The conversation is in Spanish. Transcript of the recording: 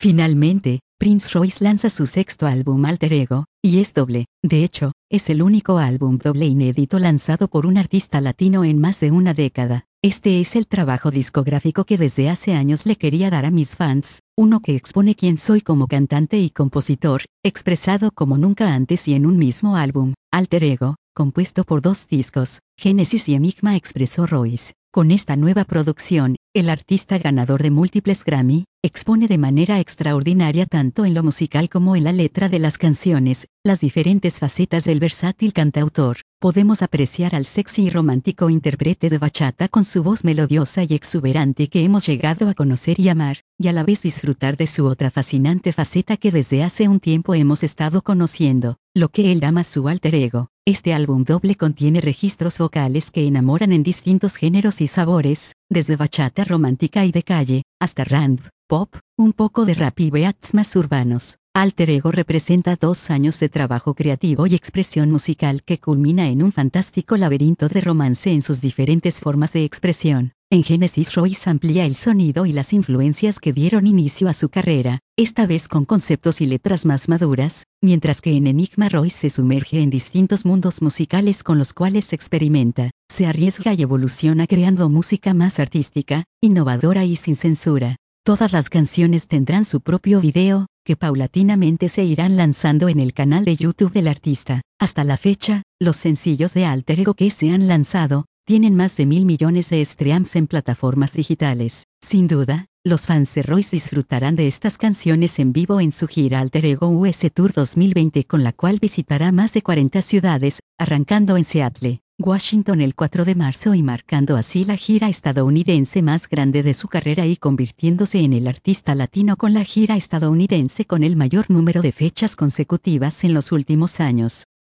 Finalmente, Prince Royce lanza su sexto álbum Alter Ego, y es doble. De hecho, es el único álbum doble inédito lanzado por un artista latino en más de una década. Este es el trabajo discográfico que desde hace años le quería dar a mis fans, uno que expone quién soy como cantante y compositor, expresado como nunca antes y en un mismo álbum. Alter Ego, compuesto por 2 discos, Génesis y Enigma, expresó Royce. Con esta nueva producción, el artista ganador de múltiples Grammy, expone de manera extraordinaria tanto en lo musical como en la letra de las canciones, las diferentes facetas del versátil cantautor. Podemos apreciar al sexy y romántico intérprete de bachata con su voz melodiosa y exuberante que hemos llegado a conocer y amar, y a la vez disfrutar de su otra fascinante faceta que desde hace un tiempo hemos estado conociendo, lo que él llama su alter ego. Este álbum doble contiene registros vocales que enamoran en distintos géneros y sabores, desde bachata romántica y de calle, hasta rap, pop, un poco de rap y beats más urbanos. Alter Ego representa 2 años de trabajo creativo y expresión musical que culmina en un fantástico laberinto de romance en sus diferentes formas de expresión. En Génesis, Royce amplía el sonido y las influencias que dieron inicio a su carrera, esta vez con conceptos y letras más maduras, mientras que en Enigma Royce se sumerge en distintos mundos musicales con los cuales experimenta, se arriesga y evoluciona creando música más artística, innovadora y sin censura. Todas las canciones tendrán su propio video, que paulatinamente se irán lanzando en el canal de YouTube del artista. Hasta la fecha, los sencillos de Alter Ego que se han lanzado, tienen más de 1.000 millones de streams en plataformas digitales. Sin duda, los fans de Royce disfrutarán de estas canciones en vivo en su gira Alter Ego US Tour 2020, con la cual visitará más de 40 ciudades, arrancando en Seattle, Washington el 4 de marzo y marcando así la gira estadounidense más grande de su carrera y convirtiéndose en el artista latino con la gira estadounidense con el mayor número de fechas consecutivas en los últimos años.